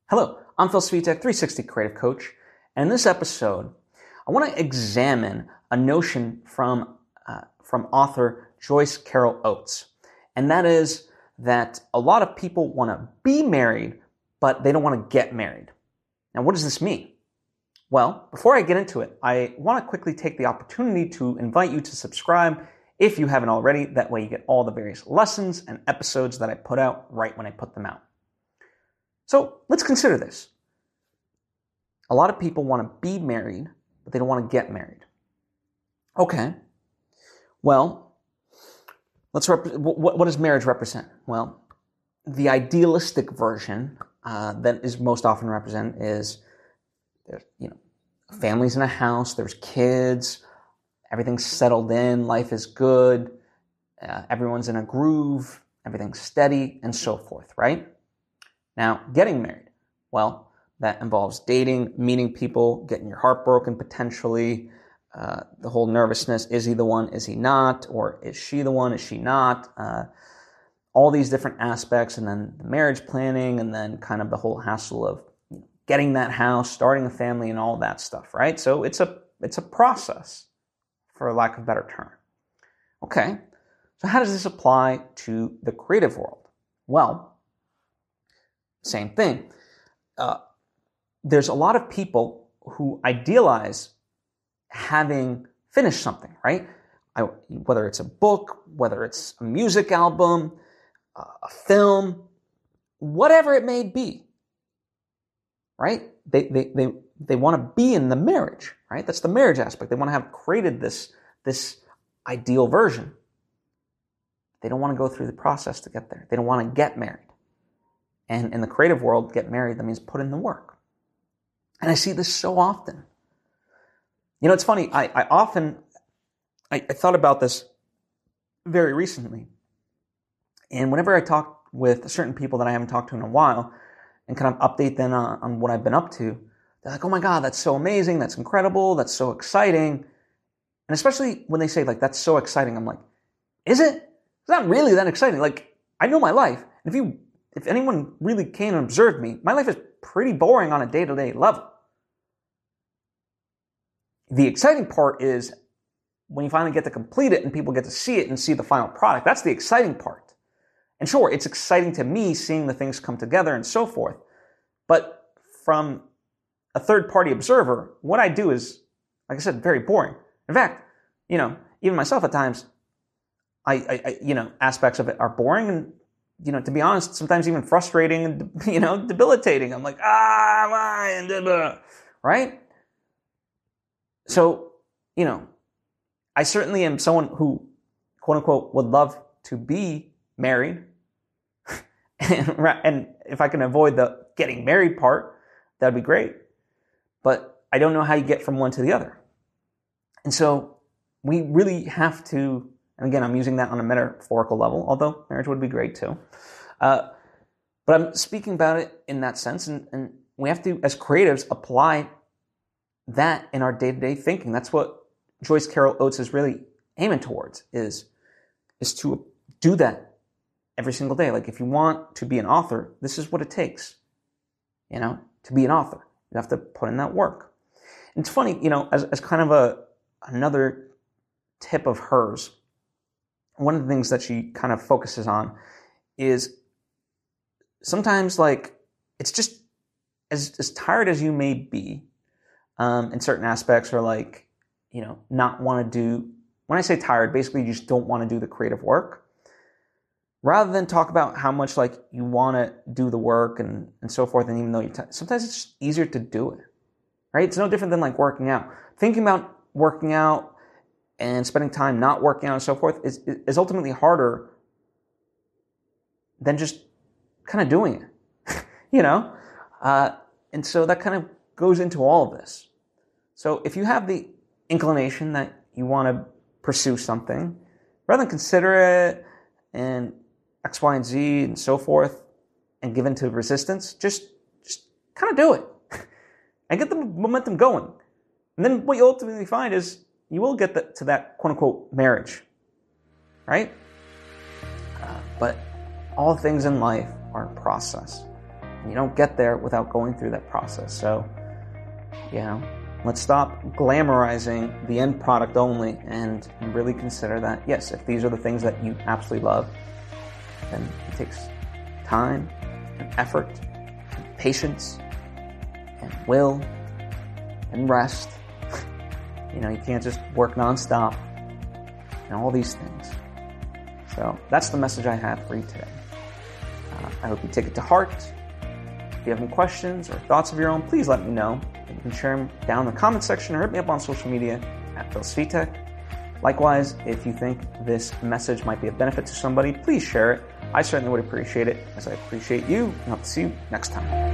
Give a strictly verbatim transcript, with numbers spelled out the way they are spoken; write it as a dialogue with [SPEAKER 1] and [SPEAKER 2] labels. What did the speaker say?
[SPEAKER 1] Hello, I'm Phil Svitek, three sixty Creative Coach, and in this episode, I want to examine a notion from uh, from author Joyce Carol Oates, and that is that a lot of people want to be married, but they don't want to get married. Now, what does this mean? Well, before I get into it, I want to quickly take the opportunity to invite you to subscribe if you haven't already. That way you get all the various lessons and episodes that I put out right when I put them out. So let's consider this. A lot of people want to be married, but they don't want to get married. Okay. Well, let's rep- what, what does marriage represent? Well, the idealistic version uh, that is most often represented is there's, you know, families in a house, there's kids, everything's settled in, life is good, uh, everyone's in a groove, everything's steady, and so forth, right? Now, getting married, well, that involves dating, meeting people, getting your heart broken potentially, uh, the whole nervousness, is he the one, is he not, or is she the one, is she not, uh, all these different aspects, and then the marriage planning, and then kind of the whole hassle of you know, getting that house, starting a family, and all that stuff, right? So it's a it's a process, for lack of a better term. Okay, so how does this apply to the creative world? Well, same thing. Uh, there's a lot of people who idealize having finished something, right? I, whether it's a book, whether it's a music album, uh, a film, whatever it may be, right? They they they they want to be in the marriage, right? That's the marriage aspect. They want to have created this this ideal version. They don't want to go through the process to get there. They don't want to get married. And in the creative world, get married, that means put in the work. And I see this so often. You know, it's funny. I, I often, I, I thought about this very recently. And whenever I talk with certain people that I haven't talked to in a while and kind of update them on, on what I've been up to, they're like, oh my God, that's so amazing. That's incredible. That's so exciting. And especially when they say, like, that's so exciting, I'm like, is it? It's not really that exciting. Like, I know my life. And if you If anyone really came and observed me, my life is pretty boring on a day-to-day level. The exciting part is when you finally get to complete it and people get to see it and see the final product. That's the exciting part. And sure, it's exciting to me seeing the things come together and so forth. But from a third-party observer, what I do is, like I said, very boring. In fact, you know, even myself at times, I, I, I you know, aspects of it are boring and you know, to be honest, sometimes even frustrating and, you know, debilitating. I'm like, ah, why, blah, blah, right? So, you know, I certainly am someone who, quote unquote, would love to be married. and, and if I can avoid the getting married part, that'd be great. But I don't know how you get from one to the other. And so we really have to, and again, I'm using that on a metaphorical level, although marriage would be great too. Uh, but I'm speaking about it in that sense, and, and we have to, as creatives, apply that in our day-to-day thinking. That's what Joyce Carol Oates is really aiming towards, is, is to do that every single day. Like, if you want to be an author, this is what it takes, you know, to be an author. You have to put in that work. And it's funny, you know, as, as kind of a another tip of hers, one of the things that she kind of focuses on is sometimes, like, it's just as, as tired as you may be um, in certain aspects, or like, you know, not want to do, when I say tired, basically you just don't want to do the creative work. Rather than talk about how much, like, you want to do the work and, and so forth, and even though you're tired, sometimes it's just easier to do it, right? It's no different than, like, working out. Thinking about working out and spending time not working out and so forth is, is ultimately harder than just kind of doing it, you know? Uh, and so that kind of goes into all of this. So if you have the inclination that you want to pursue something, rather than consider it and X, Y, and Z and so forth and give into resistance, just, just kind of do it and get the momentum going. And then what you ultimately find is you will get the, to that quote-unquote marriage, right? Uh, but all things in life are a process. You don't get there without going through that process. So, you know, let's stop glamorizing the end product only and really consider that, yes, if these are the things that you absolutely love, then it takes time and effort and patience and will and rest. You know, you can't just work nonstop and all these things. So that's the message I have for you today. Uh, I hope you take it to heart. If you have any questions or thoughts of your own, please let me know. You can share them down in the comment section or hit me up on social media at Phil Svitek. Likewise, if you think this message might be of benefit to somebody, please share it. I certainly would appreciate it, as I appreciate you, and I'll see you next time.